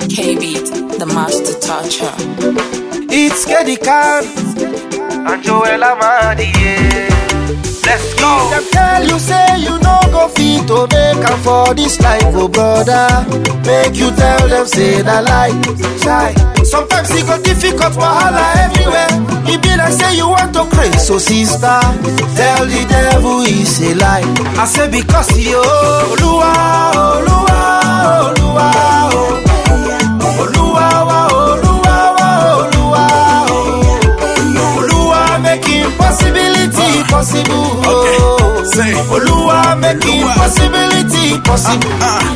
K-Beat, the master toucher. It's Keddy Khan and Joel Amadi. Let's go. If them tell you say you no go fit to make am for this life, oh brother, make you tell them say na lie. Shy. Sometimes it go difficult, wahala everywhere. It be like say you want to crazy, so sister, tell the devil it's a lie. I say because you Oluwa, Oluwa, Oluwa, Oluwa, Oluwa, Oluwa, Oluwa, make impossibility possible. Okay, say Oluwa, make impossibility possible.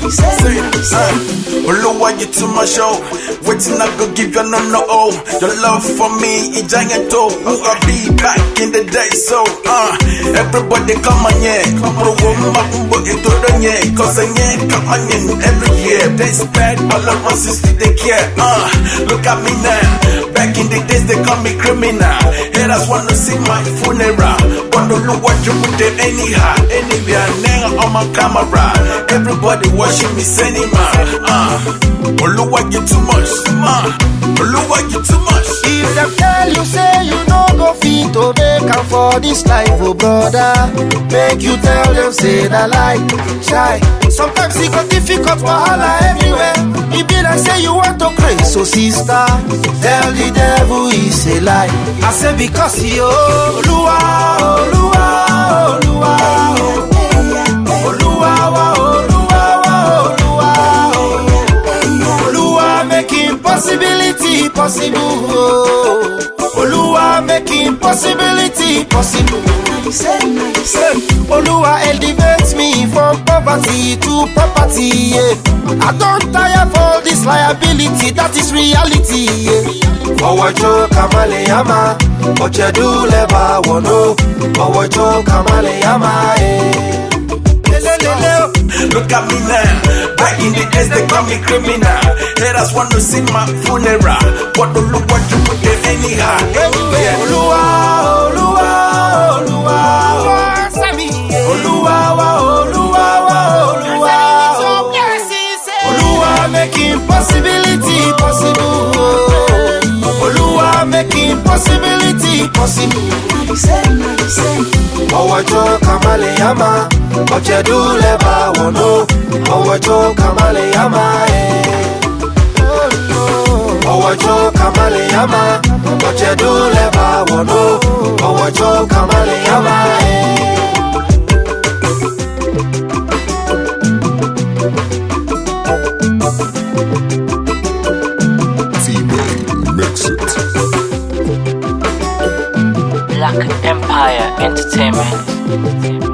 Oluwa, you to my show. Waiting, I go give you no. Your love for me is giant too. Who I be back in the day, so everybody come on, yeah. Cause I ain't come on in every year. They spread all around since they care. Look at me now. Back in the days, they call me criminal. Haters want to see my funeral. But don't look what you put there anyhow. Anywhere, now on my camera. Everybody watching me cinema. Oluwa, you too much. Oluwa, you too much. If them tell you say you no go fit to make am for this life, oh brother, make you tell them say na lie. Shy. Sometimes it go difficult, wahala everywhere. It be like say you want to crazy, so sister, tell the devil it's a lie. I say because you Oluwa, Oluwa, Oluwa, Oluwa, make impossibility possible. Oluwa, make impossibility possible. Oluwa, elevate me from poverty to property. Yeah. I don't tire for this liability, that is reality. Yeah. Owojo kamale yama, ochedu leba wono. Owojo kamale yama. Look at me now. Back in the days, they call me criminal. Haters want to see my funeral. But don't look what you put there anyhow. Anywhere. Oluwa, Oluwa, Oluwa, Oluwa, Oluwa, Oluwa, Oluwa, make impossibility possible. Oluwa, make impossibility possible. Owojo kamale yama, ochedu leba wono. Owojo kamale yama, Owojo kamale yama, ochedu leba wono. Owojo kamale yama, Mix it. Black Empire Entertainment.